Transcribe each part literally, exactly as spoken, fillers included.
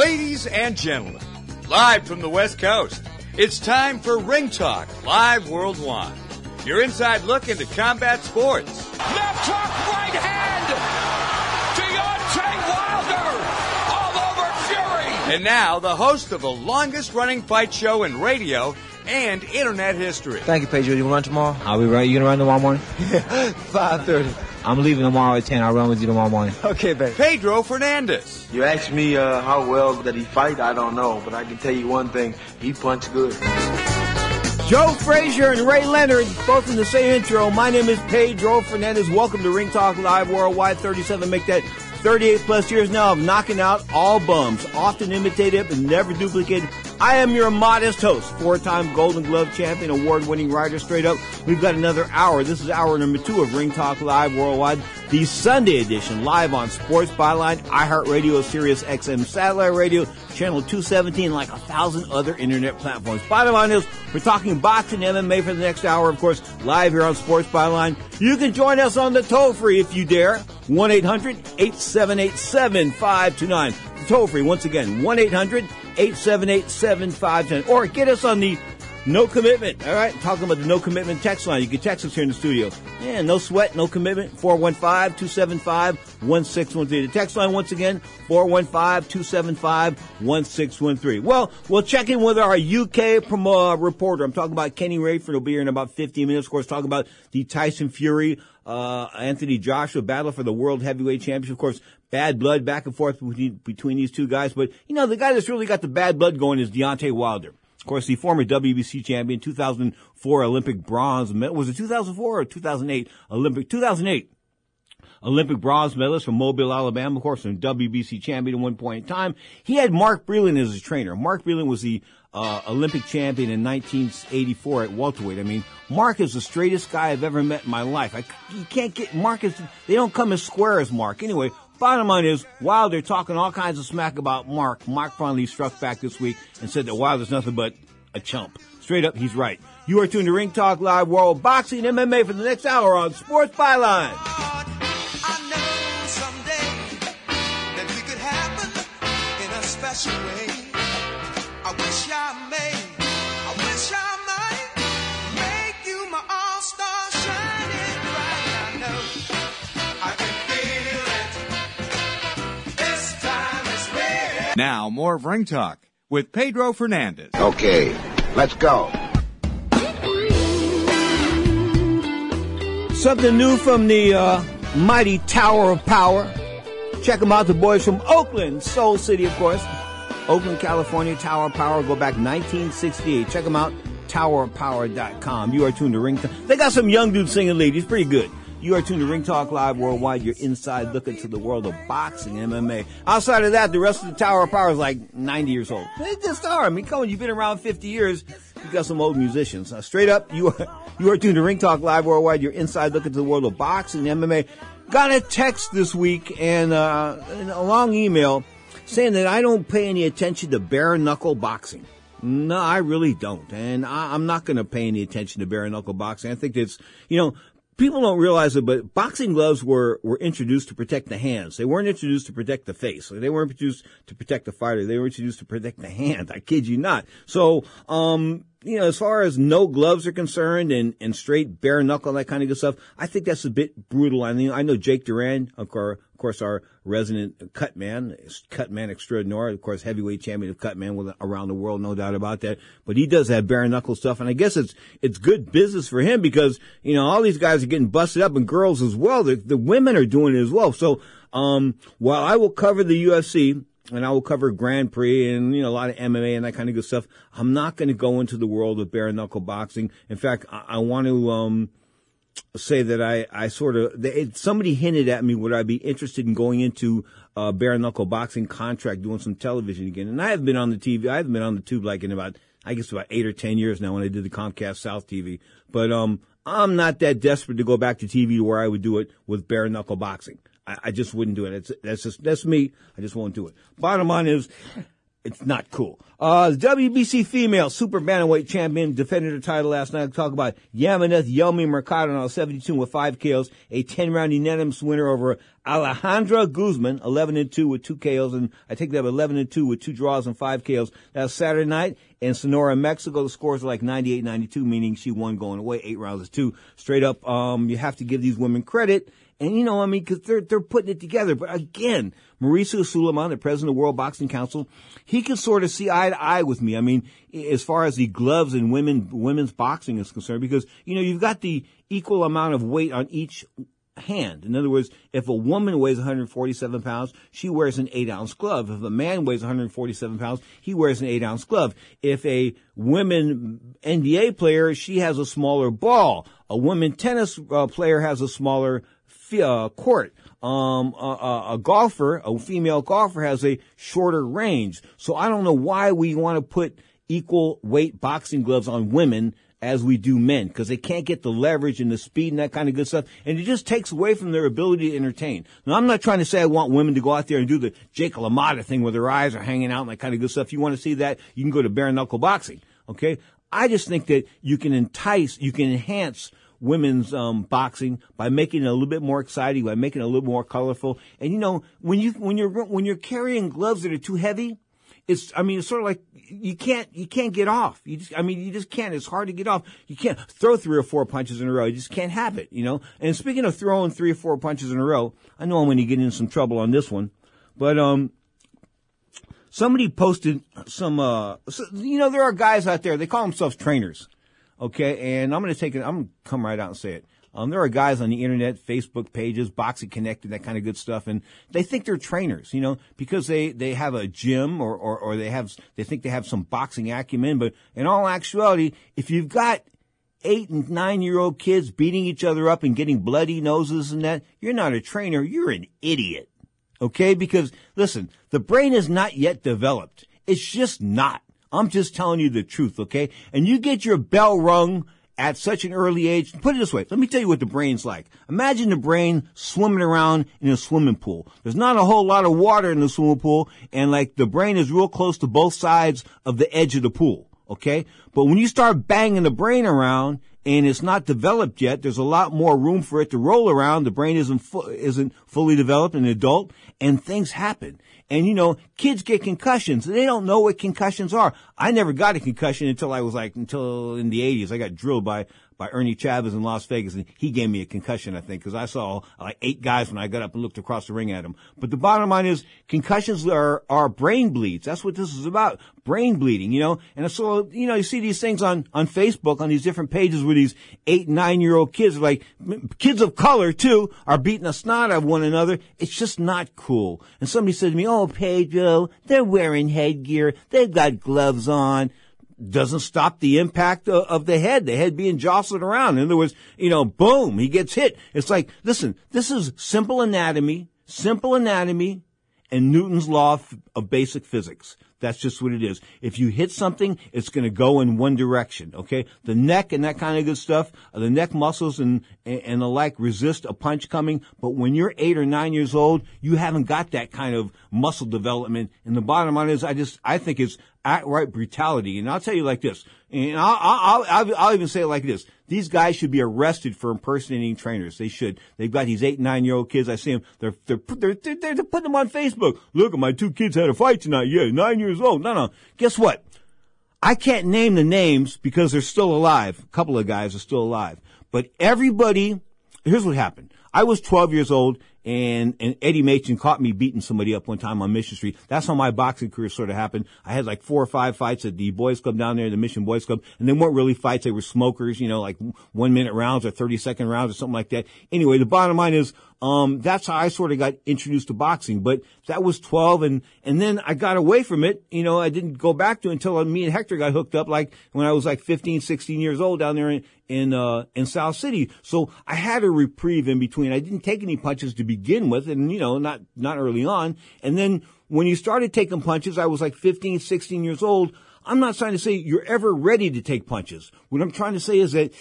Ladies and gentlemen, live from the West Coast, it's time for Ring Talk Live Worldwide. Your inside look into combat sports. Left hook, right hand! Deontay Wilder! All over Fury! And now, the host of the longest-running fight show in radio and internet history. Thank you, Pedro. You want to run tomorrow? I'll be right. You gonna run tomorrow morning? five thirty. I'm leaving tomorrow at ten. I'll run with you tomorrow morning. Okay, baby. Pedro Fernandez. You ask me uh, how well that he fight, I don't know. But I can tell you one thing. He punch good. Joe Frazier and Ray Leonard, both in the same intro. My name is Pedro Fernandez. Welcome to Ring Talk Live Worldwide. thirty-seven, make that thirty-eight plus years now of knocking out all bums. Often imitated but never duplicated. I am your modest host, four-time Golden Glove champion, award-winning writer. Straight up, we've got another hour. This is hour number two of Ring Talk Live Worldwide, the Sunday edition, live on Sports Byline, iHeartRadio, Sirius X M Satellite Radio, Channel two seventeen, like a thousand other internet platforms. Bottom line is, we're talking boxing M M A for the next hour, of course, live here on Sports Byline. You can join us on the toll-free if you dare, one eight hundred eight seven eight seven five two nine. The toll-free, once again, one eight hundred eight seven eight seven five two nine. Or get us on the no commitment, all right? Talking about the no commitment text line. You can text us here in the studio. Yeah, no sweat, no commitment, four one five, two seven five, one six one three. The text line, once again, four one five, two seven five, one six one three. Well, we'll check in with our U K promo, uh, reporter. I'm talking about Kenny Rayford. He'll be here in about fifteen minutes. Of course, talking about the Tyson Fury, uh, Anthony Joshua battle for the World Heavyweight Championship. Of course, bad blood back and forth between, between these two guys. But, you know, the guy that's really got the bad blood going is Deontay Wilder. Of course, the former W B C champion, two thousand four Olympic bronze medal. Was it two thousand four or two thousand eight Olympic? two thousand eight Olympic bronze medalist from Mobile, Alabama. Of course, a W B C champion at one point in time. He had Mark Breland as his trainer. Mark Breland was the uh, Olympic champion in nineteen eighty-four at welterweight. I mean, Mark is the straightest guy I've ever met in my life. I, you can't get Mark is. They don't come as square as Mark. Anyway. Bottom line is, Wilder talking all kinds of smack about Mark. Mark finally struck back this week and said that Wilder's nothing but a chump. Straight up, he's right. You are tuned to Ring Talk Live World Boxing M M A for the next hour on Sports Byline. I know someday that we could happen in a special way. I wish I may, I wish I might make you my all-star shining bright. I know I can feel it. Now, more of Ring Talk with Pedro Fernandez. Okay, let's go. Something new from the uh, mighty Tower of Power. Check them out, the boys from Oakland, Soul City, of course. Oakland, California, Tower of Power. Go back nineteen sixty-eight. Check them out, tower of power dot com. You are tuned to Ring Talk. They got some young dudes singing lead. He's pretty good. You are tuned to Ring Talk Live Worldwide, your inside look into the world of boxing, M M A. Outside of that, the rest of the Tower of Power is like ninety years old. They just are. I mean, come on, you've been around fifty years. You got some old musicians. Uh, straight up, you are you are tuned to Ring Talk Live Worldwide, your inside look into the world of boxing, M M A. Got a text this week and, uh, and a long email saying that I don't pay any attention to bare knuckle boxing. No, I really don't. And I, I'm not going to pay any attention to bare knuckle boxing. I think it's, you know, people don't realize it, but boxing gloves were, were introduced to protect the hands. They weren't introduced to protect the face. They weren't introduced to protect the fighter. They were introduced to protect the hand. I kid you not. So, um, you know, as far as no gloves are concerned and, and straight bare knuckle, that kind of good stuff, I think that's a bit brutal. I mean, I know Jake Duran, of course, of course, our resident cut man, cut man extraordinaire, of course, heavyweight champion of cut man with, around the world, no doubt about that. But he does have bare knuckle stuff, and I guess it's it's good business for him because, you know, all these guys are getting busted up, and girls as well. The, the women are doing it as well. So, um, while I will cover the U F C, and I will cover Grand Prix and, you know, a lot of M M A and that kind of good stuff, I'm not going to go into the world of bare knuckle boxing. In fact, I, I want to, um, say that I, I sort of, they, somebody hinted at me would I be interested in going into uh bare knuckle boxing contract, doing some television again. And I have been on the T V, I haven't been on the tube like in about, I guess about eight or ten years now when I did the Comcast South T V. But, um, I'm not that desperate to go back to T V to where I would do it with bare knuckle boxing. I, I just wouldn't do it. It's, that's just, that's me. I just won't do it. Bottom line is, It's not cool. Uh, the W B C female super bantamweight champion defended her title last night. I'll talk about Yamaneth Yomi Mercado on seventy-two with five K Os, a ten-round unanimous winner over Alejandra Guzman, eleven and two with two K Os, and I take that eleven and two with two draws and five K Os. That was Saturday night in Sonora, Mexico. The scores are like ninety-eight ninety-two, meaning she won going away, eight rounds to two. Straight up, um, you have to give these women credit. And, you know, I mean, because they're, they're putting it together. But again, Mauricio Suleiman, the president of the World Boxing Council, he can sort of see eye to eye with me. I mean, as far as the gloves and women, women's boxing is concerned, because, you know, you've got the equal amount of weight on each hand. In other words, if a woman weighs one hundred forty-seven pounds, she wears an eight ounce glove. If a man weighs one hundred forty-seven pounds, he wears an eight ounce glove. If a women N B A player, she has a smaller ball. A women tennis uh, player has a smaller Uh, court. Um, a, a golfer, a female golfer has a shorter range. So I don't know why we want to put equal weight boxing gloves on women as we do men, because they can't get the leverage and the speed and that kind of good stuff. And it just takes away from their ability to entertain. Now, I'm not trying to say I want women to go out there and do the Jake LaMotta thing where their eyes are hanging out and that kind of good stuff. If you want to see that, you can go to bare knuckle boxing. Okay. I just think that you can entice, you can enhance women's um boxing by making it a little bit more exciting, by making it a little more colorful. And you know, when you when you're when you're carrying gloves that are too heavy, it's I mean it's sort of like you can't you can't get off. You just I mean you just can't. It's hard to get off. You can't throw three or four punches in a row. You just can't have it, you know. And speaking of throwing three or four punches in a row, I know I'm going to get in some trouble on this one, but um. Somebody posted some, uh, so, you know, there are guys out there, they call themselves trainers. Okay, and I'm going to take it, I'm going to come right out and say it. Um, there are guys on the internet, Facebook pages, Boxing Connected, that kind of good stuff, and they think they're trainers, you know, because they, they have a gym or, or, or they have, they think they have some boxing acumen, but in all actuality, if you've got eight and nine year old kids beating each other up and getting bloody noses and that, you're not a trainer, you're an idiot. Okay, because listen, the brain is not yet developed. It's just not. I'm just telling you the truth, okay? And you get your bell rung at such an early age. Put it this way. Let me tell you what the brain's like. Imagine the brain swimming around in a swimming pool. There's not a whole lot of water in the swimming pool, and like the brain is real close to both sides of the edge of the pool, okay? But when you start banging the brain around and it's not developed yet, there's a lot more room for it to roll around. The brain isn't fu- isn't fully developed in an adult, and things happen. And, you know, kids get concussions. They don't know what concussions are. I never got a concussion until I was like, until in the eighties. I got drilled by, by Ernie Chavez in Las Vegas, and he gave me a concussion, I think, because I saw like eight guys when I got up and looked across the ring at them. But the bottom line is concussions are, are brain bleeds. That's what this is about. Brain bleeding, you know. And so, you know, you see these things on, on Facebook, on these different pages where these eight, nine year old kids, like kids of color too, are beating the snot out of one another. It's just not cool. And somebody said to me, "Oh, Pedro, they're wearing headgear. They've got gloves on." Doesn't stop the impact of, of the head, the head being jostled around. In other words, you know, boom, he gets hit. It's like, listen, this is simple anatomy, simple anatomy, and Newton's law of, of basic physics. That's just what it is. If you hit something, it's going to go in one direction, okay? The neck and that kind of good stuff, uh, the neck muscles and, and, and the like resist a punch coming. But when you're eight or nine years old, you haven't got that kind of muscle development. And the bottom line is, I just, I think it's outright brutality. And I'll tell you like this, and I'll, I'll, I'll, I'll even say it like this. These guys should be arrested for impersonating trainers. They should. They've got these eight, nine-year-old kids. I see them. They're, they're, they're, they're, they're putting them on Facebook. Look, my two kids had a fight tonight. Yeah, nine years old. No, no. Guess what? I can't name the names because they're still alive. A couple of guys are still alive. But everybody, here's what happened. I was twelve years old, and, and Eddie Machen caught me beating somebody up one time on Mission Street. That's how my boxing career sort of happened. I had like four or five fights at the Boys Club down there, the Mission Boys Club, and they weren't really fights. They were smokers, you know, like one minute rounds or thirty second rounds or something like that. Anyway, the bottom line is, um, that's how I sort of got introduced to boxing. But that was twelve, and, and then I got away from it. You know, I didn't go back to it until me and Hector got hooked up, like when I was like fifteen, sixteen years old down there in, in, uh, in South City. So I had a reprieve in between. I didn't take any punches to begin with, and, you know, not, not early on. And then when you started taking punches, I was like fifteen, sixteen years old. I'm not trying to say you're ever ready to take punches. What I'm trying to say is that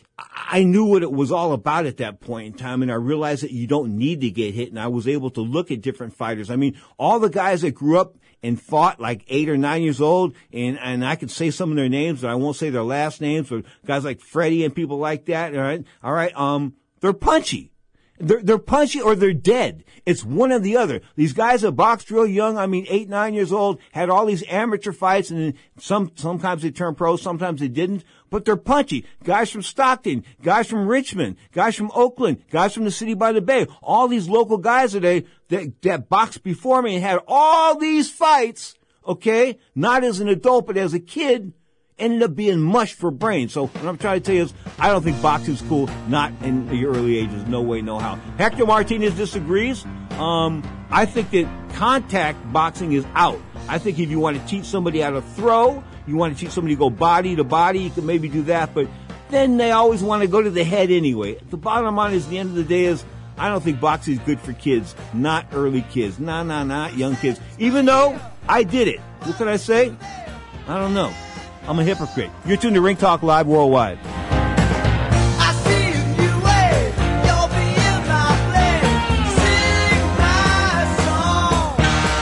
I knew what it was all about at that point in time, and I realized that you don't need to get hit, and I was able to look at different fighters. I mean, all the guys that grew up and fought like eight or nine years old, and, and I could say some of their names, but I won't say their last names, but guys like Freddie and people like that, all right? All right, um, they're punchy. They're, they're punchy or they're dead. It's one or the other. These guys that boxed real young, I mean, eight, nine years old, had all these amateur fights, and some, sometimes they turned pro, sometimes they didn't, but they're punchy. Guys from Stockton, guys from Richmond, guys from Oakland, guys from the city by the bay, all these local guys today that, that boxed before me and had all these fights, okay, not as an adult, but as a kid, ended up being mush for brains. So what I'm trying to tell you is, I don't think boxing's cool, not in the early ages. No way, no how. Hector Martinez disagrees. Um, I think that contact boxing is out. I think if you want to teach somebody how to throw, you want to teach somebody to go body to body, you can maybe do that, but then they always want to go to the head anyway. The bottom line is, the end of the day is, I don't think boxing is good for kids, not early kids. Nah, nah, not young kids. Even though I did it. What can I say? I don't know. I'm a hypocrite. You're tuned to Ring Talk Live Worldwide. I see you wave, you'll be in my place. Sing my song.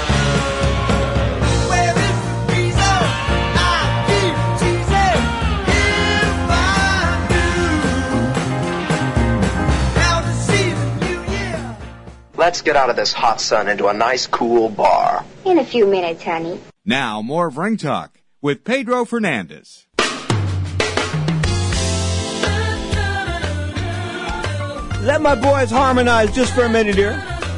Where is the reason I keep teasing? If I knew how to see the new year. Let's get out of this hot sun into a nice cool bar. In a few minutes, honey. Now, more of Ring Talk with Pedro Fernandez. Let my boys harmonize just for a minute here.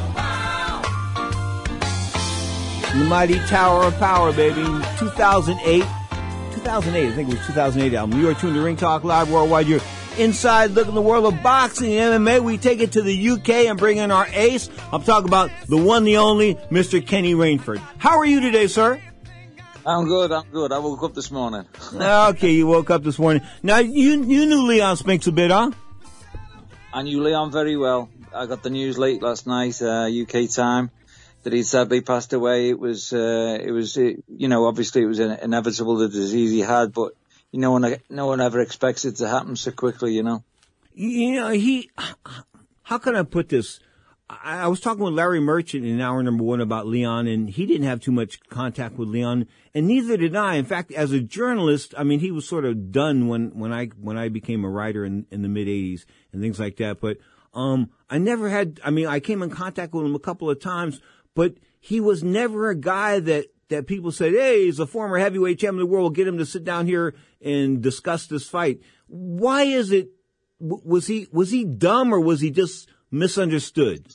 The Mighty Tower of Power, baby. two thousand eight. two thousand eight, I think it was two thousand eight album. You are tuned to Ring Talk Live Worldwide. You're inside looking at the world of boxing and M M A. We take it to the U K and bring in our ace. I'm talking about the one, the only, Mister Kenny Rainford. How are you today, sir? I'm good, I'm good. I woke up this morning. Okay, you woke up this morning. Now, you you knew Leon Spinks a bit, huh? I knew Leon very well. I got the news late last night, uh, U K time, that he'd sadly passed away. It was, uh, it was, it, you know, obviously it was inevitable, the disease he had, but you know, no one, no one ever expects it to happen so quickly, you know. You know, he, how can I put this? I, I was talking with Larry Merchant in hour number one about Leon, and he didn't have too much contact with Leon, and neither did I. In fact, as a journalist, I mean, he was sort of done when, when I, when I became a writer in, in the mid eighties and things like that. But, um, I never had, I mean, I came in contact with him a couple of times, but he was never a guy that, that people said, hey, he's a former heavyweight champion of the world, we'll get him to sit down here and discuss this fight. Why is it, was he, was he dumb or was he just misunderstood?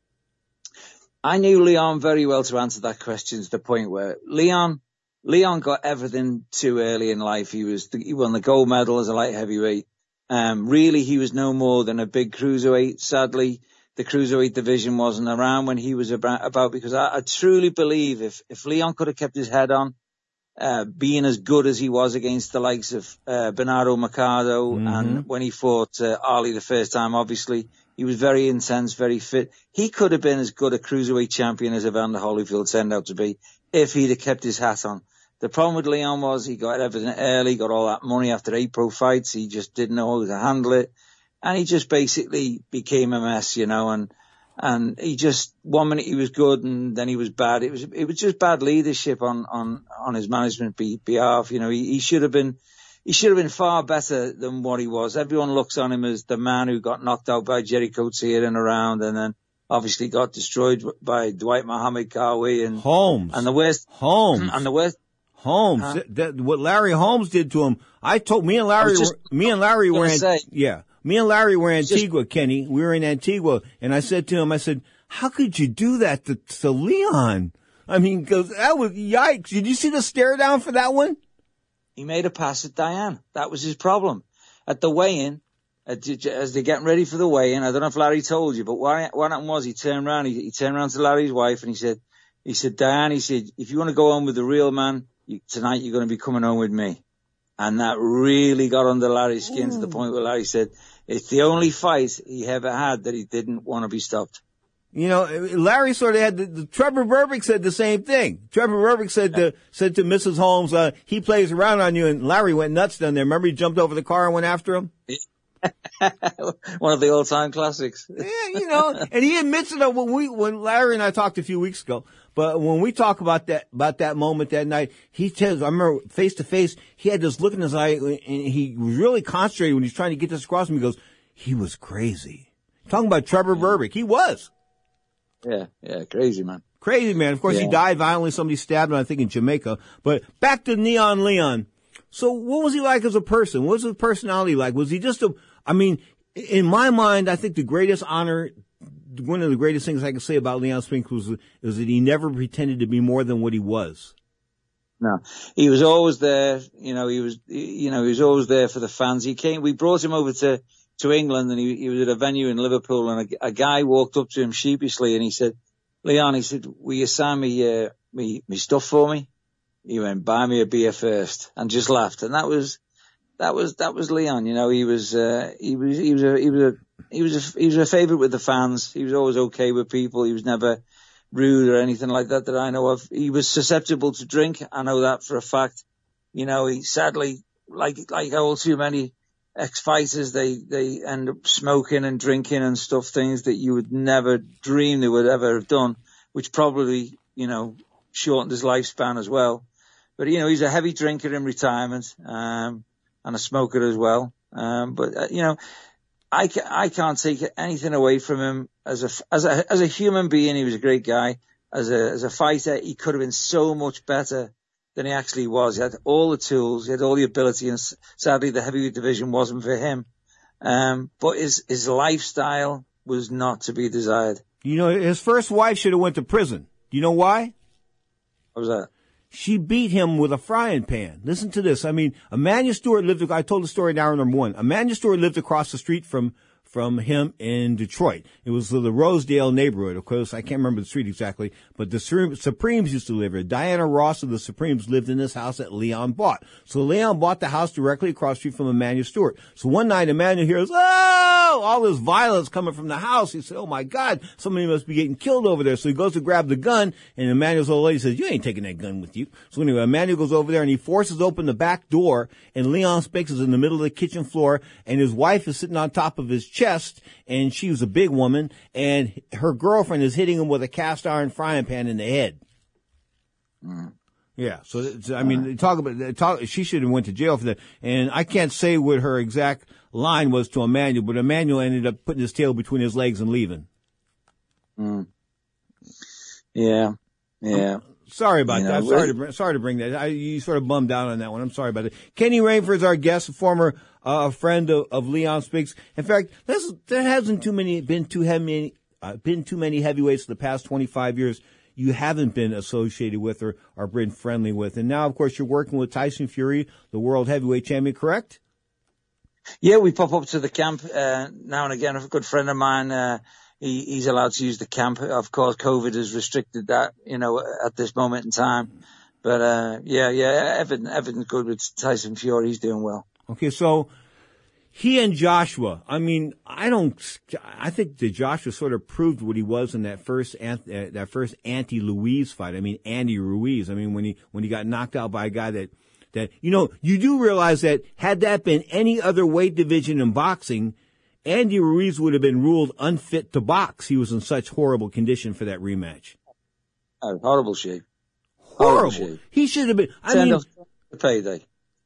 I knew Leon very well to answer that question, to the point where Leon, Leon got everything too early in life. He was, he won the gold medal as a light heavyweight. Um, really, he was no more than a big cruiserweight. Sadly, the cruiserweight division wasn't around when he was about, about because I, I truly believe if, if Leon could have kept his head on, uh, being as good as he was against the likes of, uh, Bernardo Mercado, mm-hmm. and when he fought, uh, Ali the first time, obviously, he was very intense, very fit. He could have been as good a cruiserweight champion as Evander Holyfield turned out to be if he'd have kept his hat on. The problem with Leon was he got everything early, got all that money after eight pro fights. He just didn't know how to handle it. And he just basically became a mess, you know, and, and he just, one minute he was good and then he was bad. It was, it was just bad leadership on, on, on his management behalf. You know, he, he should have been, he should have been far better than what he was. Everyone looks on him as the man who got knocked out by Jerry Coates here and around, and then obviously got destroyed by Dwight Muhammad Qawi and Holmes. And the West. Holmes. And the West. Holmes. Huh? That, what Larry Holmes did to him. I told, me and Larry, just, were, me and Larry were in, say, yeah. Me and Larry were in Antigua, just, Kenny. We were in Antigua, and I said to him, I said, how could you do that to, to Leon? I mean, cause that was, yikes. Did you see the stare down for that one? He made a pass at Diane. That was his problem. At the weigh-in, as they're getting ready for the weigh-in, I don't know if Larry told you, but what, what happened was he turned around, he, he turned around to Larry's wife and he said, he said, Diane, he said, if you want to go home with the real man, you, tonight you're going to be coming home with me. And that really got under Larry's skin Ooh. to the point where Larry said, it's the only fight he ever had that he didn't want to be stopped. You know, Larry sort of had the, the Trevor Berbick said the same thing. Trevor Berbick said to, said to Missus Holmes, uh, he plays around on you, and Larry went nuts down there. Remember he jumped over the car and went after him? One of the all-time classics. Yeah, you know, and he admits it when we, when Larry and I talked a few weeks ago, but when we talk about that, about that moment that night, he tells, I remember face to face, he had this look in his eye and he was really concentrated when he's trying to get this across to me. He goes, he was crazy. Talking about Trevor Berbick. He was. Yeah, yeah, crazy, man. Crazy, man. Of course, yeah. He died violently. Somebody stabbed him, I think, in Jamaica. But back to Neon Leon. So what was he like as a person? What was his personality like? Was he just a, I mean, in my mind, I think the greatest honor, one of the greatest things I can say about Leon Spinks was, was that he never pretended to be more than what he was. No, he was always there. You know, he was, you know, he was always there for the fans. He came, we brought him over to, to England and he, he was at a venue in Liverpool and a, a guy walked up to him sheepishly and he said, Leon, he said, will you sign me, uh, me, me stuff for me? He went, buy me a beer first, and just laughed. And that was, that was, that was Leon. You know, he was, uh, he was, he was a, he was a, he was a, he was a favorite with the fans. He was always okay with people. He was never rude or anything like that that I know of. He was susceptible to drink. I know that for a fact. You know, he sadly, like, like all too many ex-fighters, they, they end up smoking and drinking and stuff, things that you would never dream they would ever have done, which probably, you know, shortened his lifespan as well. But, you know, he's a heavy drinker in retirement, um, and a smoker as well. Um, but, uh, you know, I, ca- I can't take anything away from him as a, as a, as a human being. He was a great guy. As a, as a fighter, he could have been so much better than he actually was. He had all the tools. He had all the ability. And sadly, the heavyweight division wasn't for him. Um, but his, his lifestyle was not to be desired. You know, his first wife should have went to prison. Do you know why? What was that? She beat him with a frying pan. Listen to this. I mean, Emmanuel Stewart lived, I told the story in hour number one. Emmanuel Stewart lived across the street from, from him in Detroit. It was the Rosedale neighborhood. Of course, I can't remember the street exactly, but the Supremes used to live here. Diana Ross of the Supremes lived in this house that Leon bought. So Leon bought the house directly across the street from Emmanuel Stewart. So one night, Emmanuel hears, oh, all this violence coming from the house. He said, oh my God, somebody must be getting killed over there. So he goes to grab the gun, and Emmanuel's old lady says, you ain't taking that gun with you. So anyway, Emmanuel goes over there and he forces open the back door, and Leon Spinks is in the middle of the kitchen floor, and his wife is sitting on top of his chest, and she was a big woman, and her girlfriend is hitting him with a cast iron frying pan in the head. Mm. Yeah, so, so I mean, talk about talk. She should have went to jail for that. And I can't say what her exact line was to Emmanuel, but Emmanuel ended up putting his tail between his legs and leaving. Mm. Yeah, yeah. I'm sorry about you that. Know, I'm sorry to bring, sorry to bring that. I, you sort of bummed out on that one. I'm sorry about it. Kenny Rainford is our guest, a former uh, friend of, of Leon Spinks. In fact, there hasn't too many been too heavy, uh, been too many heavyweights the past twenty-five years. You haven't been associated with or, or been friendly with. And now, of course, you're working with Tyson Fury, the world heavyweight champion, correct? Yeah, we pop up to the camp uh, now and again. A good friend of mine, uh, he, he's allowed to use the camp. Of course, COVID has restricted that, you know, at this moment in time. But, uh, yeah, yeah, everything, everything's good with Tyson Fury. He's doing well. Okay, so he and Joshua, I mean, I don't, I think that Joshua sort of proved what he was in that first, uh, that first anti-Ruiz fight. I mean, Andy Ruiz. I mean, when he, when he got knocked out by a guy that, that, you know, you do realize that had that been any other weight division in boxing, Andy Ruiz would have been ruled unfit to box. He was in such horrible condition for that rematch. Oh, horrible shape. Horrible. Horrible shape. He should have been, I Send mean, off the payday.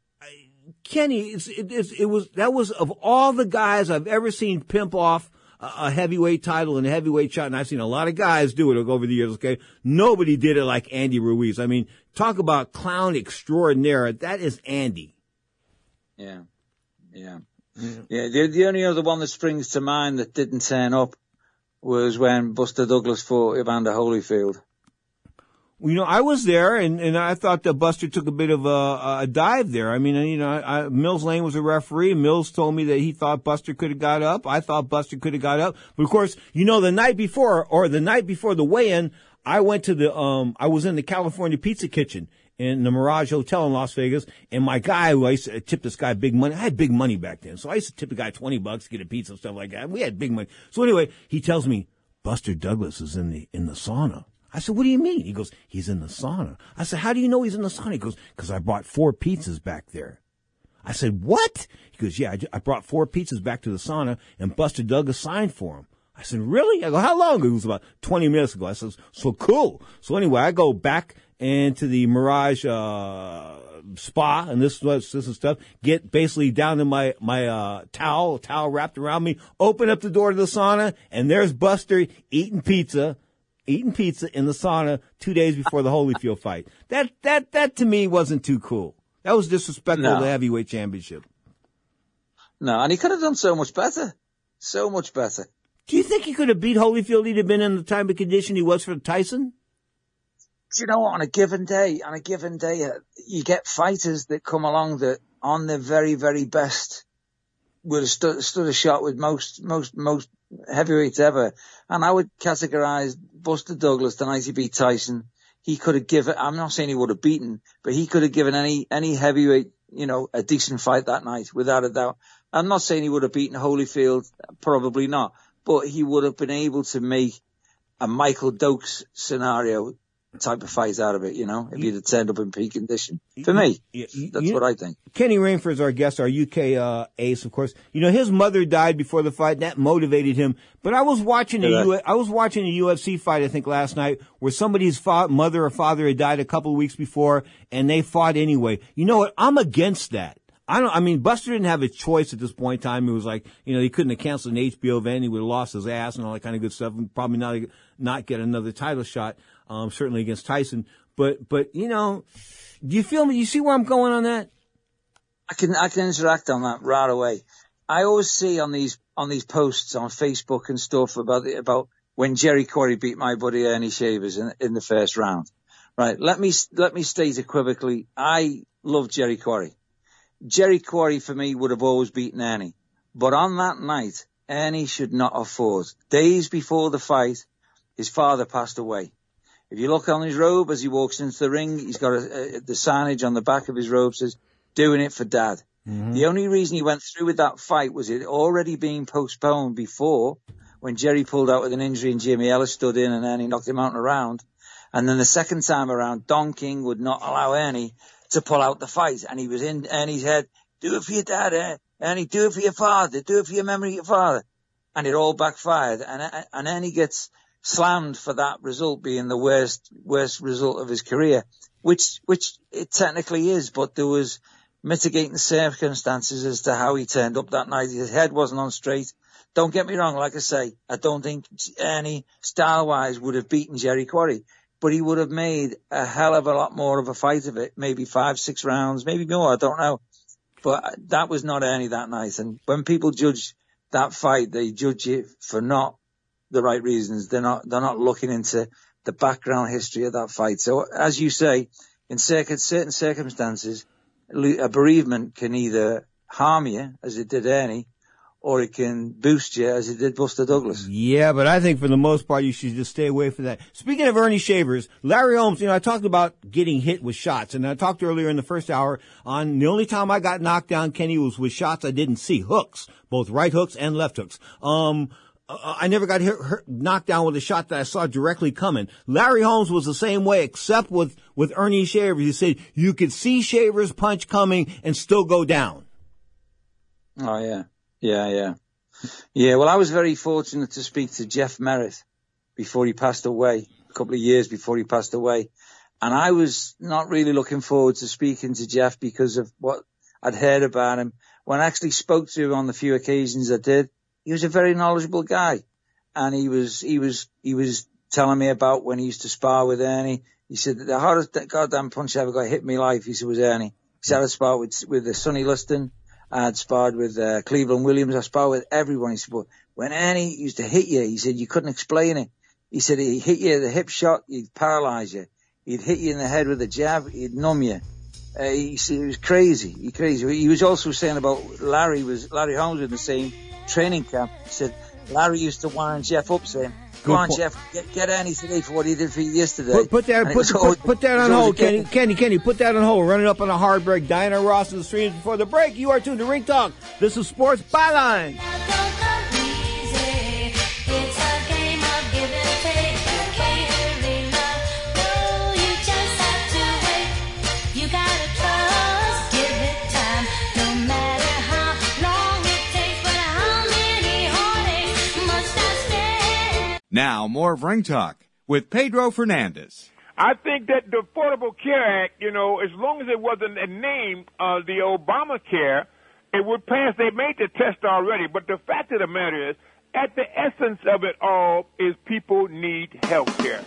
Kenny, it's, it, it's, it was, that was of all the guys I've ever seen pimp off a, a heavyweight title and a heavyweight shot, and I've seen a lot of guys do it over the years, okay? Nobody did it like Andy Ruiz. I mean, talk about clown extraordinaire. That is Andy. Yeah. Yeah. Yeah. yeah the, the only other one that springs to mind that didn't turn up was when Buster Douglas fought Evander Holyfield. You know, I was there, and, and I thought that Buster took a bit of a, a dive there. I mean, you know, I, Mills Lane was a referee. Mills told me that he thought Buster could have got up. I thought Buster could have got up. But of course, you know, the night before, or the night before the weigh-in, I went to the, um, I was in the California Pizza Kitchen in the Mirage Hotel in Las Vegas, and my guy, who I used to tip this guy big money. I had big money back then, so I used to tip the guy twenty bucks to get a pizza and stuff like that. We had big money. So anyway, he tells me, Buster Douglas is in the, in the sauna. I said, what do you mean? He goes, he's in the sauna. I said, how do you know he's in the sauna? He goes, because I bought four pizzas back there. I said, what? He goes, yeah, I, I brought four pizzas back to the sauna and Buster Douglas signed for him. I said, really? I go, how long ago? It was about twenty minutes ago. I said, so cool. So anyway, I go back into the Mirage, uh, spa, and this was, this is stuff, get basically down to my, my, uh, towel, towel wrapped around me, open up the door to the sauna, and there's Buster eating pizza, eating pizza in the sauna two days before the Holyfield fight. That, that, that to me wasn't too cool. That was disrespectful No. to the heavyweight championship. No, and he could have done so much better. So much better. Do you think he could have beat Holyfield if he'd have been in the type of condition he was for Tyson? Do you know what? On a given day, on a given day, uh, you get fighters that come along that on their very, very best would have stood, stood a shot with most, most, most heavyweights ever. And I would categorize Buster Douglas the night he beat Tyson. He could have given, I'm not saying he would have beaten, but he could have given any, any heavyweight, you know, a decent fight that night, without a doubt. I'm not saying he would have beaten Holyfield, probably not, but he would have been able to make a Michael Dokes scenario type of fight out of it, you know, if he'd have turned up in peak condition. For me, that's you, what I think. Kenny Rainford is our guest, our U K uh, ace, of course. You know, his mother died before the fight, and that motivated him. But I was watching a U- I was watching a U F C fight, I think, last night, where somebody's fa- mother or father had died a couple of weeks before, and they fought anyway. You know what? I'm against that. I don't, I mean, Buster didn't have a choice at this point in time. It was like, you know, he couldn't have canceled an H B O event. He would have lost his ass and all that kind of good stuff, and probably not, not get another title shot, um, certainly against Tyson. But, but, you know, do you feel me? You see where I'm going on that? I can, I can interact on that right away. I always see on these, on these posts on Facebook and stuff about the, about when Jerry Quarry beat my buddy Ernie Shavers in, in the first round. Right. Let me, let me state equivocally, I love Jerry Quarry. Jerry Quarry for me would have always beaten Ernie. But on that night, Ernie should not have fought. Days before the fight, his father passed away. If you look on his robe as he walks into the ring, he's got a, a, the signage on the back of his robe says, doing it for dad. Mm-hmm. The only reason he went through with that fight was it already being postponed before, when Jerry pulled out with an injury and Jimmy Ellis stood in and Ernie knocked him out in a round. And then the second time around, Don King would not allow Ernie to pull out the fight. And he was in Ernie's head, do it for your dad, eh? Ernie, do it for your father, do it for your memory of your father. And it all backfired. And, and Ernie gets slammed for that result being the worst, worst result of his career, which, which it technically is, but there was mitigating circumstances as to how he turned up that night. His head wasn't on straight. Don't get me wrong. Like I say, I don't think Ernie style wise would have beaten Jerry Quarry, but he would have made a hell of a lot more of a fight of it. Maybe five, six rounds, maybe more. I don't know. But that was not Ernie that night. And when people judge that fight, they judge it for not the right reasons. They're not, they're not looking into the background history of that fight. So as you say, in certain circumstances, a bereavement can either harm you, as it did Ernie, or it can boost you, as it did Buster Douglas. Yeah, but I think for the most part, you should just stay away from that. Speaking of Ernie Shavers, Larry Holmes, you know, I talked about getting hit with shots, and I talked earlier in the first hour on the only time I got knocked down, Kenny, was with shots I didn't see, hooks, both right hooks and left hooks. Um, I never got hit, hurt, knocked down with a shot that I saw directly coming. Larry Holmes was the same way, except with, with Ernie Shavers. He said you could see Shavers' punch coming and still go down. Oh, yeah. Yeah, yeah. Yeah, well, I was very fortunate to speak to Jeff Merritt before he passed away, a couple of years before he passed away. And I was not really looking forward to speaking to Jeff because of what I'd heard about him. When I actually spoke to him on the few occasions I did, he was a very knowledgeable guy. And he was, he was, he was telling me about when he used to spar with Ernie. He said that the hardest goddamn punch I ever got hit in my life, he said, was Ernie. He said I sparred with, with uh, Sonny Liston. I had sparred with, uh, Cleveland Williams. I sparred with everyone. He said, but when Ernie used to hit you, he said, you couldn't explain it. He said, he hit you the hip shot, he'd paralyze you. He'd hit you in the head with a jab, he'd numb you. Uh, he said, it was crazy. He crazy. He was also saying about Larry was, Larry Holmes in the same training camp. He said, Larry used to wind Jeff up saying, Go on, point. Jeff, get, get Ernie today for what he did for you yesterday. Put, put that, put, put, always, put that on hold, Kenny. Kenny, Kenny, put that on hold. Running up on a hard break. Diana Ross in the streams before the break. You are tuned to Ring Talk. This is Sports Byline. No Now, more of Ring Talk with Pedro Fernandez. I think that the Affordable Care Act, you know, as long as it wasn't a name, uh, the Obamacare, it would pass. They made the test already. But the fact of the matter is, at the essence of it all is people need health care.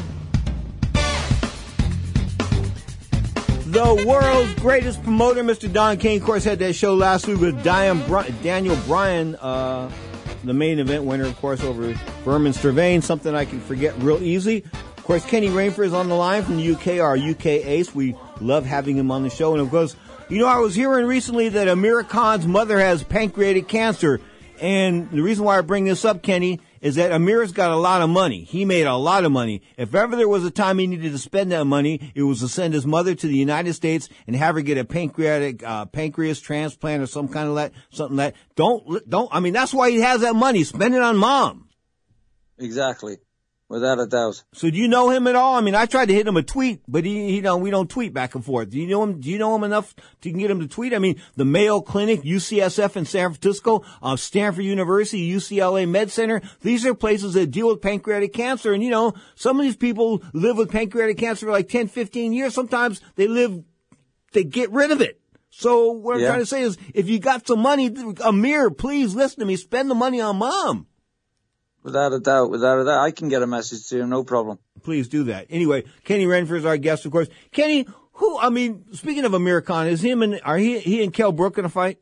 The world's greatest promoter, Mister Don King, of course, had that show last week with Diane Bri- Daniel Bryan, uh, the main event winner, of course, over Berman Stravain, something I can forget real easy. Of course, Kenny Rainford is on the line from the U K, our U K ace. We love having him on the show. And, of course, you know, I was hearing recently that Amir Khan's mother has pancreatic cancer. And the reason why I bring this up, Kenny, is that Amir's got a lot of money. He made a lot of money. If ever there was a time he needed to spend that money, it was to send his mother to the United States and have her get a pancreatic, uh, pancreas transplant or some kind of that, something like that. Don't, don't, I mean, that's why he has that money. Spend it on mom. Exactly. Without a doubt. So do you know him at all? I mean, I tried to hit him a tweet, but he, he don't, we don't tweet back and forth. Do you know him? Do you know him enough to get him to tweet? I mean, the Mayo Clinic, U C S F in San Francisco, uh, Stanford University, U C L A Med Center. These are places that deal with pancreatic cancer. And you know, some of these people live with pancreatic cancer for like ten, fifteen years. Sometimes they live, they get rid of it. So what I'm yeah. trying to say is, if you got some money, Amir, please listen to me. Spend the money on mom. Without a doubt, without a doubt. I can get a message to him, no problem. Please do that. Anyway, Kenny Rainford is our guest, of course. Kenny, who, I mean, speaking of Amir Khan, is him and, are he, he and Kell Brook going to fight?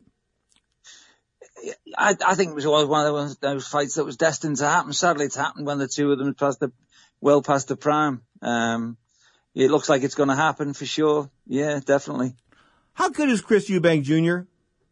I, I think it was one of those, those fights that was destined to happen. Sadly, it's happened when the two of them passed the, well past the prime. Um, it looks like it's going to happen for sure. Yeah, definitely. How good is Chris Eubank Junior?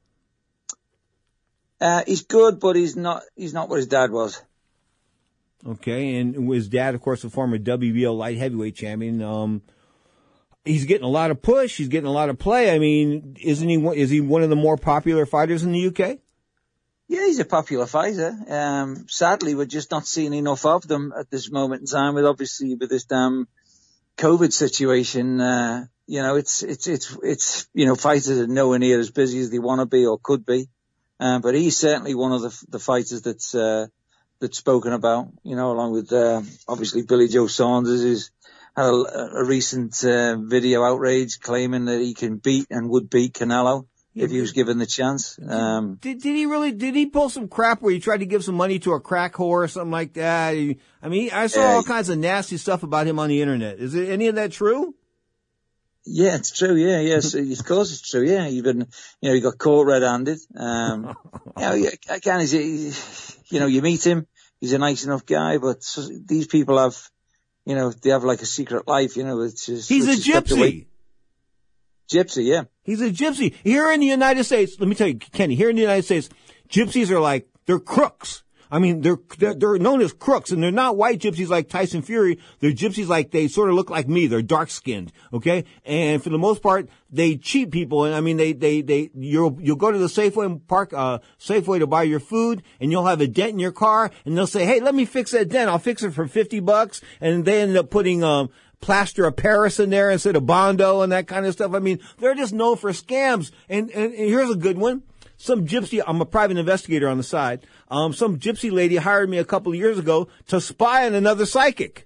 Uh, he's good, but he's not, he's not what his dad was. Okay, and his dad, of course, a former W B O light heavyweight champion. Um, he's getting a lot of push. He's getting a lot of play. I mean, isn't he? Is he one of the more popular fighters in the U K? Yeah, he's a popular fighter. Um, sadly, we're just not seeing enough of them at this moment in time. With obviously with this damn COVID situation, uh, you know, it's it's it's it's you know, fighters are nowhere near as busy as they want to be or could be. Um, but he's certainly one of the the fighters that's. Uh, that's spoken about, you know, along with, uh, obviously Billy Joe Saunders, who's had a, a recent, uh, video outrage claiming that he can beat and would beat Canelo yeah, if he was given the chance. Um, did, did he really, did he pull some crap where he tried to give some money to a crack whore or something like that? He, I mean, I saw uh, all kinds of nasty stuff about him on the internet. Is it any of that true? Yeah, it's true. Yeah, yes, of course it's true. Yeah, even, you know, he got caught red-handed. Um, you know, again, is it, you know, you meet him, he's a nice enough guy, but these people have, you know, they have like a secret life, you know, which is... He's which a gypsy. Gypsy, yeah. He's a gypsy. Here in the United States, let me tell you, Kenny, here in the United States, gypsies are like, they're crooks. I mean, they're, they're, they're known as crooks, and they're not white gypsies like Tyson Fury. They're gypsies like, they sort of look like me. They're dark-skinned, okay? And for the most part, they cheat people, and I mean, they, they, they, you'll, you'll go to the Safeway park, uh, Safeway to buy your food, and you'll have a dent in your car, and they'll say, hey, let me fix that dent. I'll fix it for fifty bucks, and they end up putting, um, plaster of Paris in there instead of Bondo and that kind of stuff. I mean, they're just known for scams. And, and, and here's a good one. Some gypsy, I'm a private investigator on the side. Um, some gypsy lady hired me a couple of years ago to spy on another psychic.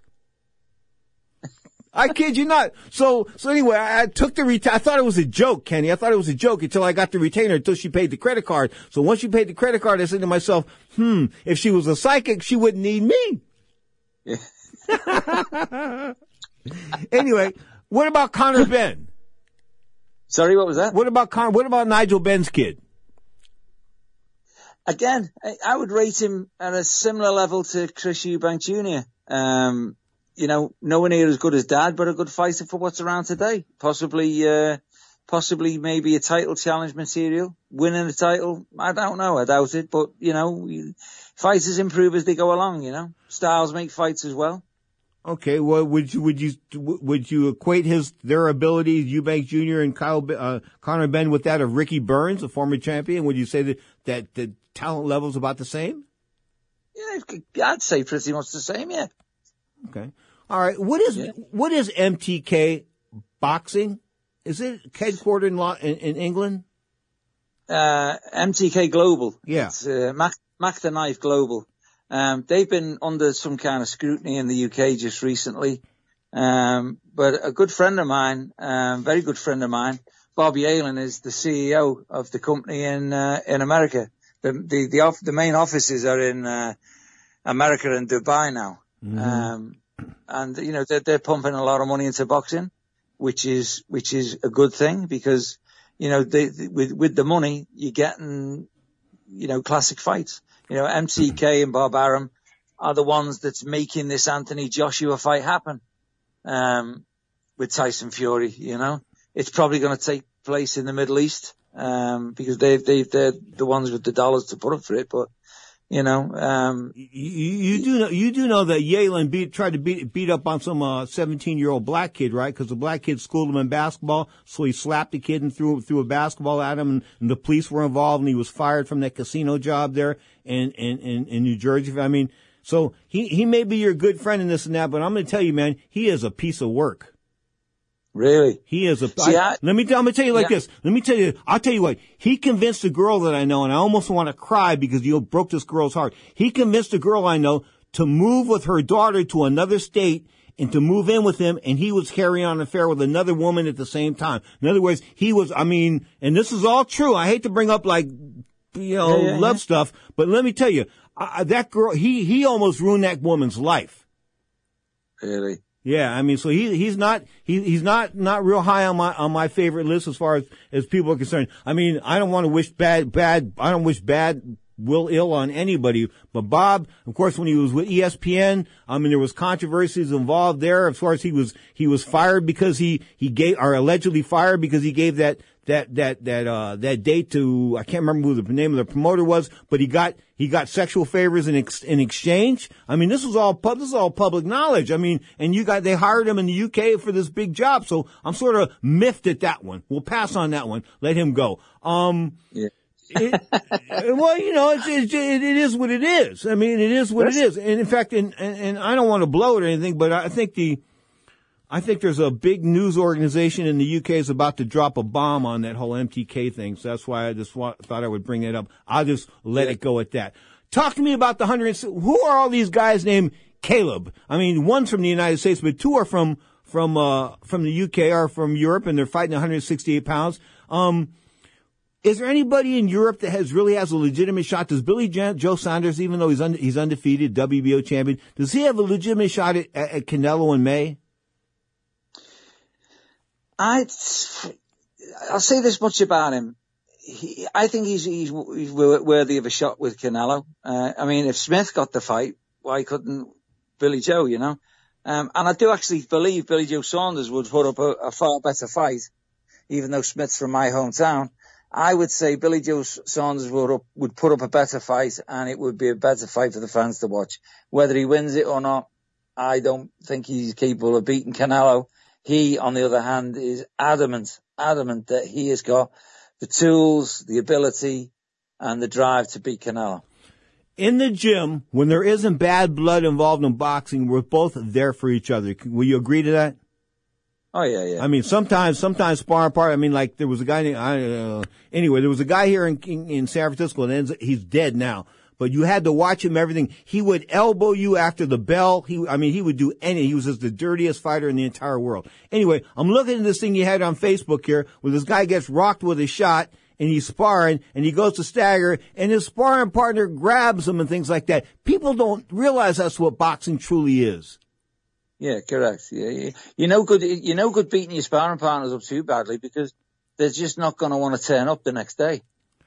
I kid you not. So, so anyway, I, I took the reta- I thought it was a joke, Kenny. I thought it was a joke until I got the retainer, until she paid the credit card. So once she paid the credit card, I said to myself, hmm, if she was a psychic, she wouldn't need me. Yeah. Anyway, what about Conor Benn? Sorry, what was that? What about Con- What about Nigel Benn's kid? Again, I would rate him at a similar level to Chris Eubank Junior Um, you know, nowhere near as good as Dad, but a good fighter for what's around today. Possibly, uh, possibly maybe a title challenge material. Winning a title, I don't know, I doubt it, but, you know, fighters improve as they go along, you know. Styles make fights as well. Okay, well, would you, would you, would you equate his, their abilities, Eubank Junior and Kyle, uh, Conor Benn with that of Ricky Burns, a former champion? Would you say that, that the talent level's about the same? Yeah, I'd say pretty much the same, yeah. Okay. All right. What is, yeah. what is M T K Boxing? Is it headquartered in, Lo- in, in England? Uh, M T K Global. Yeah. It's, uh, Mac, Mac the Knife Global. Um, they've been under some kind of scrutiny in the U K just recently. Um, but a good friend of mine, um, very good friend of mine, Bob Yalen, is the C E O of the company in, uh, in America. The, the, the, off, the main offices are in, uh, America and Dubai now. Mm-hmm. Um, and, you know, they're, they're pumping a lot of money into boxing, which is, which is a good thing because, you know, they, they, with, with the money, you're getting, you know, classic fights. You know, M C K and Bob Arum are the ones that's making this Anthony Joshua fight happen. Um, with Tyson Fury, you know, it's probably going to take place in the Middle East, um, because they, they, they're the ones with the dollars to put up for it. But, you know, um, you, you do know, you do know that Yalen beat, tried to beat, beat up on some, uh, seventeen year old black kid, right? Cause the black kid schooled him in basketball. So he slapped the kid and threw, threw a basketball at him and, and the police were involved and he was fired from that casino job there in, in, in, in New Jersey. I mean, so he, he may be your good friend in this and that, but I'm going to tell you, man, he is a piece of work. Really? He is a, See, I, I, let me, I'm going to tell you like yeah. this. Let me tell you, I'll tell you what, he convinced a girl that I know, and I almost want to cry because you broke this girl's heart. He convinced a girl I know to move with her daughter to another state and to move in with him, and he was carrying on an affair with another woman at the same time. In other words, he was, I mean, and this is all true. I hate to bring up like, you know, yeah, yeah, love yeah. stuff, but let me tell you, Uh, that girl, he, he almost ruined that woman's life. Really? Yeah, I mean, so he, he's not, he, he's not, not real high on my, on my favorite list as far as, as people are concerned. I mean, I don't want to wish bad, bad, I don't wish bad will ill on anybody, but Bob, of course, when he was with E S P N, I mean, there was controversies involved there as far as he was, he was fired because he, he gave, or allegedly fired because he gave that, that, that, that, uh, that date to, I can't remember who the name of the promoter was, but he got, he got sexual favors in ex, in exchange. I mean, this was all, pub, this is all public knowledge. I mean, and you got, they hired him in the U K for this big job. So I'm sort of miffed at that one. We'll pass on that one. Let him go. Um, yeah. it, well, you know, it's, it's, it, it is what it is. I mean, it is what it is. And in fact, and, and, and I don't want to blow it or anything, but I think the, I think there's a big news organization in the U K is about to drop a bomb on that whole M T K thing. So that's why I just want, thought I would bring it up. I'll just let it go at that. Talk to me about the hundred. Who are all these guys named Caleb? I mean, one's from the United States, but two are from, from, uh, from the U K or from Europe, and they're fighting one hundred sixty-eight pounds. Um, is there anybody in Europe that has really has a legitimate shot? Does Billy Jan- Joe Saunders, even though he's un- he's undefeated, W B O champion, does he have a legitimate shot at, at Canelo in May? I, I'll say this much about him. He, I think he's, he's, he's worthy of a shot with Canelo. Uh, I mean, if Smith got the fight, why couldn't Billy Joe, you know? Um, and I do actually believe Billy Joe Saunders would put up a, a far better fight, even though Smith's from my hometown. I would say Billy Joe Saunders would, up, would put up a better fight, and it would be a better fight for the fans to watch. Whether he wins it or not, I don't think he's capable of beating Canelo. He, on the other hand, is adamant, adamant that he has got the tools, the ability, and the drive to beat Canelo. In the gym, when there isn't bad blood involved in boxing, we're both there for each other. Will you agree to that? Oh, yeah, yeah. I mean, sometimes, sometimes sparring part, I mean, like, there was a guy named, I don't know, anyway, there was a guy here in, in, in San Francisco, and ends, he's dead now. But you had to watch him, everything. He would elbow you after the bell. He, I mean, he would do any, he was just the dirtiest fighter in the entire world. Anyway, I'm looking at this thing you had on Facebook here, where this guy gets rocked with a shot, and he's sparring, and he goes to stagger, and his sparring partner grabs him and things like that. People don't realize that's what boxing truly is. Yeah, correct. Yeah, yeah. You're no good, you're no good beating your sparring partners up too badly, because they're just not going to want to turn up the next day.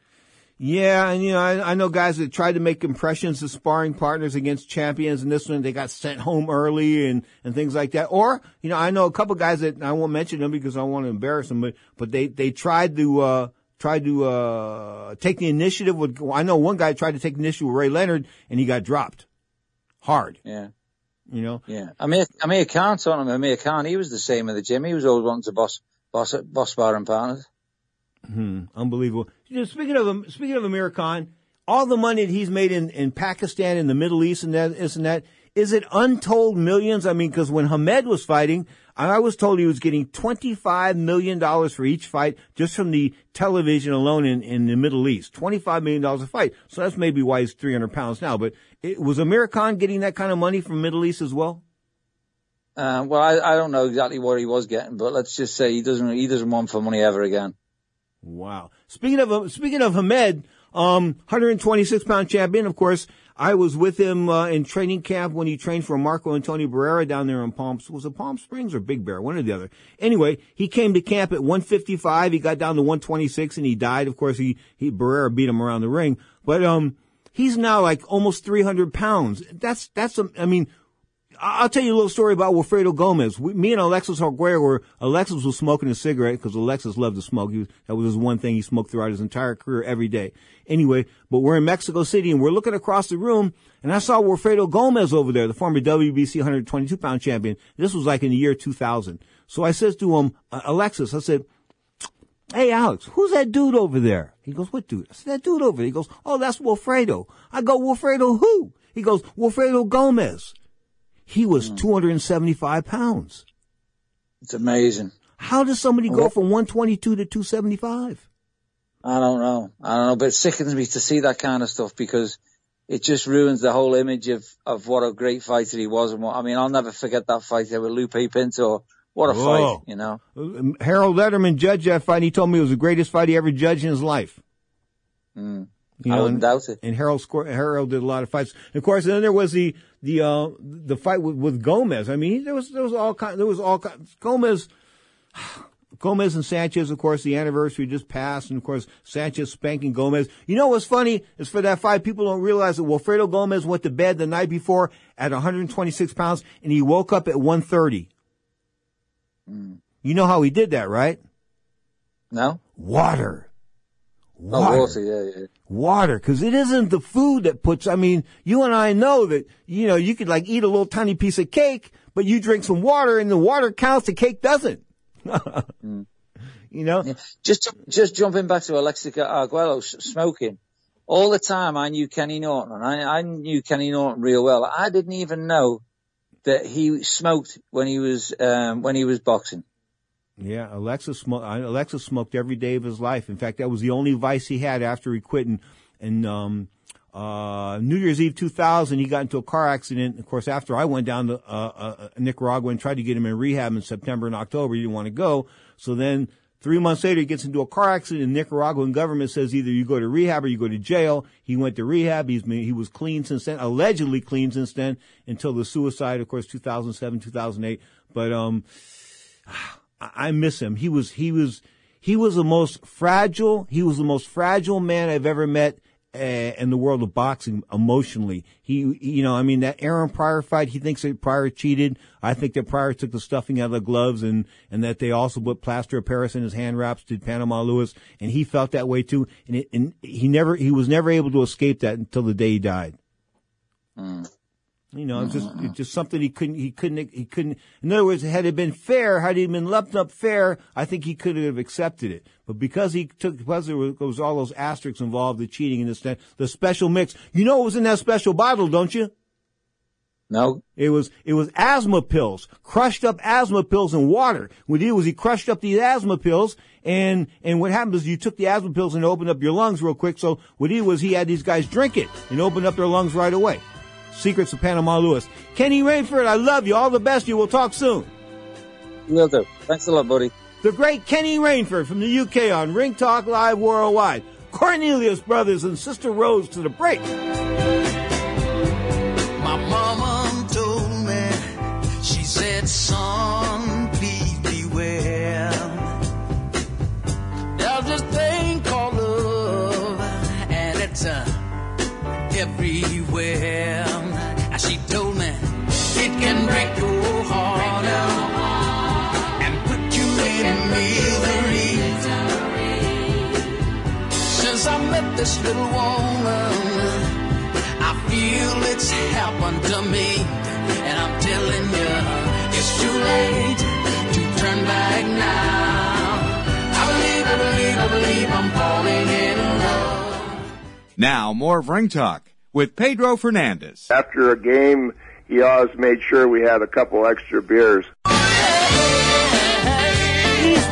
Yeah, and you know, I, I know guys that tried to make impressions as sparring partners against champions, and this one they got sent home early and and things like that. Or, you know, I know a couple guys that I won't mention them because I don't want to embarrass them, but but they they tried to uh tried to uh take the initiative with. I know one guy tried to take the initiative with Ray Leonard, and he got dropped hard. Yeah, you know. Yeah, Amir Amir Khan on him. Amir Khan, he was the same in the gym. He was always wanting to boss boss boss sparring partners. Hmm, unbelievable. You know, speaking of speaking of Amir Khan, all the money that he's made in, in Pakistan and the Middle East and that, this and that, is it untold millions? I mean, because when Hamed was fighting, I was told he was getting twenty-five million dollars for each fight just from the television alone in, in the Middle East. twenty-five million dollars a fight. So that's maybe why he's three hundred pounds now. But it, was Amir Khan getting that kind of money from Middle East as well? Uh, well, I, I don't know exactly what he was getting, but let's just say he doesn't, he doesn't want for money ever again. Wow. Speaking of, speaking of Hamed, um, one hundred twenty-six pound champion, of course, I was with him, uh, in training camp when he trained for Marco Antonio Barrera down there in Palm, was it Palm Springs or Big Bear? One or the other. Anyway, he came to camp at one fifty-five. He got down to one twenty-six and he died. Of course, he, he, Barrera beat him around the ring, but, um, he's now like almost three hundred pounds. That's, that's, I mean, I'll tell you a little story about Wilfredo Gomez. We, me and Alexis Arguello were, Alexis was smoking a cigarette because Alexis loved to smoke. He was, that was his one thing he smoked throughout his entire career every day. Anyway, but we're in Mexico City and we're looking across the room and I saw Wilfredo Gomez over there, the former W B C one hundred twenty-two pound champion. This was like in the year two thousand. So I says to him, uh, Alexis, I said, hey, Alex, who's that dude over there? He goes, what dude? I said, that dude over there. He goes, oh, that's Wilfredo. I go, Wilfredo who? He goes, Wilfredo Gomez. He was two hundred seventy-five pounds. It's amazing. How does somebody go from one twenty-two to two seventy-five? I don't know. I don't know, but it sickens me to see that kind of stuff because it just ruins the whole image of, of what a great fighter he was. And what, I mean, I'll never forget that fight there with Lupe Pinto. What a Whoa. fight, you know. Harold Letterman judged that fight. He told me it was the greatest fight he ever judged in his life. Mm. You I know, wouldn't doubt it. And Harold scored, Harold did a lot of fights. And of course, then there was the, the, uh, the fight with, with Gomez. I mean, there was, there was all kind, there was all kind, Gomez, Gomez and Sanchez, of course, the anniversary just passed. And of course, Sanchez spanking Gomez. You know what's funny is for that fight, people don't realize that Wilfredo Gomez went to bed the night before at one hundred twenty-six pounds and he woke up at one thirty. Mm. You know how he did that, right? No. Water. Water. Oh, water, yeah, yeah. Water, because it isn't the food that puts, I mean, you and I know that, you know, you could like eat a little tiny piece of cake, but you drink some water and the water counts, the cake doesn't. mm. You know? Yeah. Just, just jumping back to Alexis Arguello smoking. All the time I knew Kenny Norton, and I, I knew Kenny Norton real well. I didn't even know that he smoked when he was, um, when he was boxing. Yeah, Alexis smoked, Alexis smoked every day of his life. In fact, that was the only vice he had after he quit. And, and uh, New Year's Eve two thousand, he got into a car accident. Of course, after I went down to, uh, uh, Nicaragua and tried to get him in rehab in September and October, he didn't want to go. So then three months later, he gets into a car accident and the Nicaraguan government says either you go to rehab or you go to jail. He went to rehab. He's been, he was clean since then, allegedly clean since then until the suicide, of course, two thousand seven, two thousand eight. But, um, I miss him. He was, he was, he was the most fragile, he was the most fragile man I've ever met uh, in the world of boxing emotionally. He, you know, I mean, that Aaron Pryor fight, he thinks that Pryor cheated. I think that Pryor took the stuffing out of the gloves and, and that they also put plaster of Paris in his hand wraps, did Panama Lewis, and he felt that way too. And it, and he never, he was never able to escape that until the day he died. Mm. You know, it's just, it's just something he couldn't, he couldn't, he couldn't, in other words, had it been fair, had he been lumped up fair, I think he could have accepted it. But because he took, because there was, there was all those asterisks involved, the cheating and this, that, the special mix, you know what was in that special bottle, don't you? No. It was, it was asthma pills, crushed up asthma pills in water. What he did was he crushed up these asthma pills and, and what happened is you took the asthma pills and opened up your lungs real quick. So what he did was he had these guys drink it and open up their lungs right away. Secrets of Panama Lewis. Kenny Rainford, I love you. All the best. You will talk soon. Will do. Thanks a lot, buddy. The great Kenny Rainford from the U K on Ring Talk Live Worldwide. Cornelius Brothers and Sister Rose to the break. My mama told me, she said, son, please beware. There's this thing called love, and it's uh, everywhere. And she told me, it can break your heart out and put you in misery. Since I met this little woman, I feel it's happened to me. And I'm telling you, it's too late to turn back now. I believe, I believe, I believe I'm falling in love. Now, more of Ring Talk with Pedro Fernandez. After a game, he always made sure we had a couple extra beers. Oh, yeah.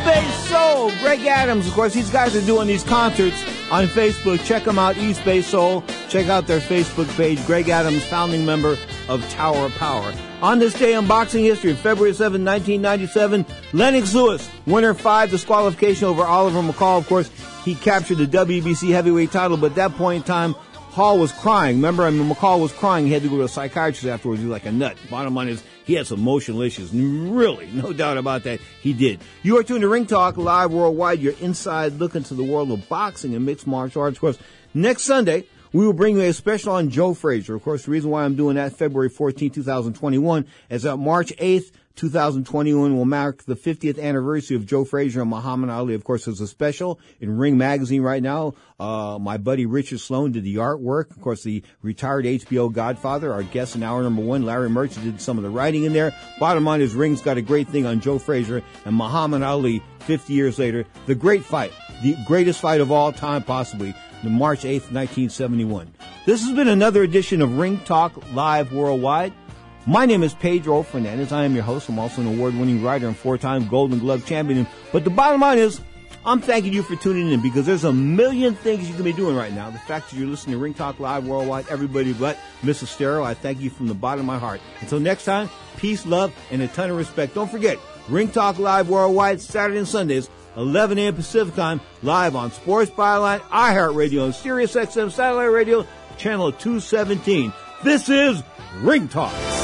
Bay Soul. Greg Adams, of course, these guys are doing these concerts on Facebook. Check them out, East Bay Soul. Check out their Facebook page. Greg Adams, founding member of Tower of Power. On this day in boxing history, February seventh, nineteen ninety-seven, Lennox Lewis, winner five, disqualification over Oliver McCall. Of course, he captured the W B C heavyweight title, but at that point in time, Hall was crying. Remember, I mean, McCall was crying. He had to go to a psychiatrist afterwards. He was like a nut. Bottom line is, he had some emotional issues. Really, no doubt about that. He did. You are tuned to Ring Talk live worldwide. Your inside look into the world of boxing and mixed martial arts. Of course, next Sunday, we will bring you a special on Joe Frazier. Of course, the reason why I'm doing that February fourteenth, twenty twenty-one is that March eighth, twenty twenty-one will mark the fiftieth anniversary of Joe Frazier and Muhammad Ali. Of course, there's a special in Ring Magazine right now. Uh, my buddy Richard Sloan did the artwork. Of course, the retired H B O Godfather, our guest in hour number one, Larry Merchant, did some of the writing in there. Bottom line is, Ring's got a great thing on Joe Frazier and Muhammad Ali fifty years later. The great fight, the greatest fight of all time, possibly, the March eighth, nineteen seventy-one. This has been another edition of Ring Talk Live Worldwide. My name is Pedro Fernandez. I am your host. I'm also an award-winning writer and four-time Golden Glove champion. But the bottom line is, I'm thanking you for tuning in, because there's a million things you can be doing right now. The fact that you're listening to Ring Talk Live Worldwide, everybody but Missus Estero, I thank you from the bottom of my heart. Until next time, peace, love, and a ton of respect. Don't forget, Ring Talk Live Worldwide, Saturday and Sundays, eleven a.m. Pacific Time, live on Sports Byline, iHeartRadio, and Sirius X M Satellite Radio, Channel two seventeen. This is Ring Talk.